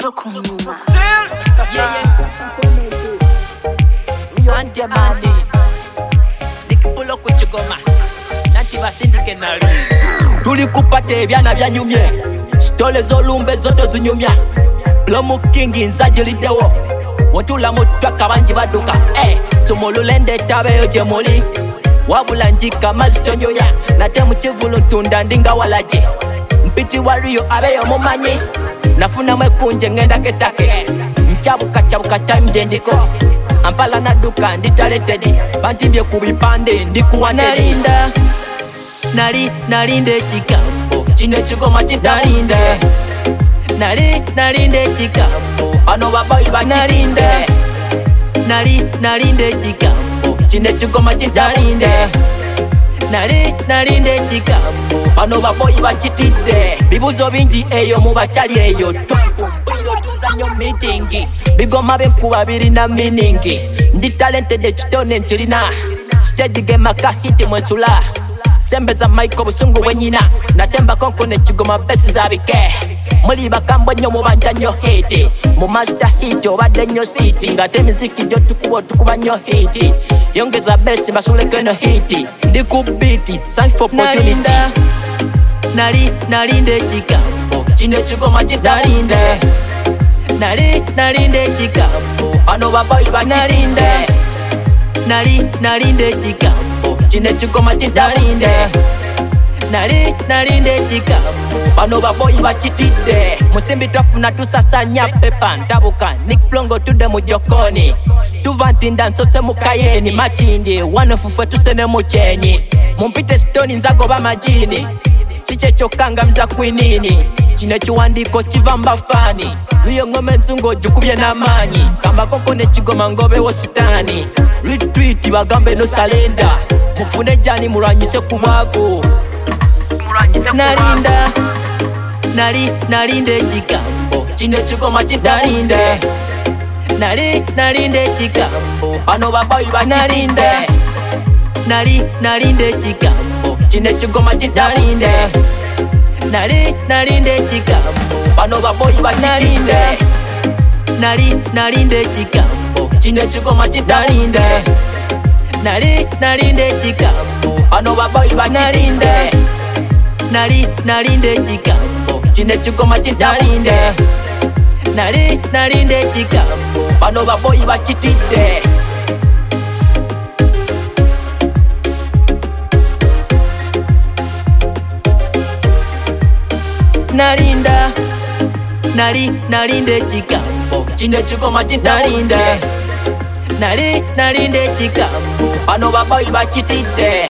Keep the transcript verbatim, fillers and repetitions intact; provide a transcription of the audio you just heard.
Moto Kumuma. Still, yeah, yeah. Auntie, auntie, nikipulo kuchigoma, nanti basindike nali. Tulikupate ebyana byanyumye, stole z'olumbe zote zinyumya. Lomu kingi nzajilidewo, wotula mutwaka banji baduka. Eh, tumululende tabeyo gye muli, wabula njika mazitonyoya. Nate mu kivulu ntunda ndinga walaje, mpiti waliyo abeyo mumanyi. Nafuna mwekunje ngenda ketake, nchabuka chabuka time jendiko. Ampala naduka nditaletede, bantimbye kubipande ndikuwanede. Nalinda, nali nalinde chikambo, chine chigoma chitalinde. Nali nalinde chikambo, ano babayi bachitinde. Nali nalinde chikambo, chine chigoma chitalinde. Nali nalinde chikambo, ano baboyi bachitide. Bibuzo bingi eyo mubachali eyo, twampumbiro tuzanyo meetingi. Bigoma benkuba birina meaningi, ndi talented chitone nchilina. Stage game akahiti mwensula, sembeza maiko busungu wenyina. Natemba konko ne chigoma besi zabike, muli bakambwe nyo mubanja nyo hiti. Mu master hit obadde nyo city, ngate miziki jo tukubo tukuba nyo hiti. Yongeza besi basuleke no hiti, ndi ku beat, thanks for opportunity. Nalinda, nali nalinde chikambo, chine chigoma chitalinde. Nali nalinde chikambo, ano babayi bachitinde. Nali nalinde chikambo, chine chigoma chitalinde. Nali nalinde chikambo, ano baboyi bachitide. Musimbi twafuna tusasanya pepa ntabuka, Nick Flongo tude mujokoni. Tuvantinda nsose mukayeni machindi, wanofufwe tusene muchenyi. Mumpite stoni nzago ba majini, chiche chokanga mza kwinini. Chine chiwandiko chivamba fani, luyo ngome nzungo jukubye na manyi. Kamba koko ne chigoma ngobe wositani, retweet bagambe no salenda. Mufune jani mulwanyise kubwavu. Nalinda, nali nalinde chikambo, chine chigoma chitalinde. Nali nalinde chikambo, ano babayi bachitinde. Nali nalinde chikambo, chine chigoma chitalinde. Nali nalinde chikambo, ano baboyi bachitinde. Nali nalinde chikambo, chine chigoma chitalinde. Nali nalinde chikambo, ano baboyi bachitinde. Nali nalinde chikambo, chine chigoma chitalinde. Nali nalinde chikambo, ano baboyi bachitinde. Nalinda, nali nalinde chikambo, chine chigoma chitalinde. Nali nalinde chikambo, ano babayi bachitide.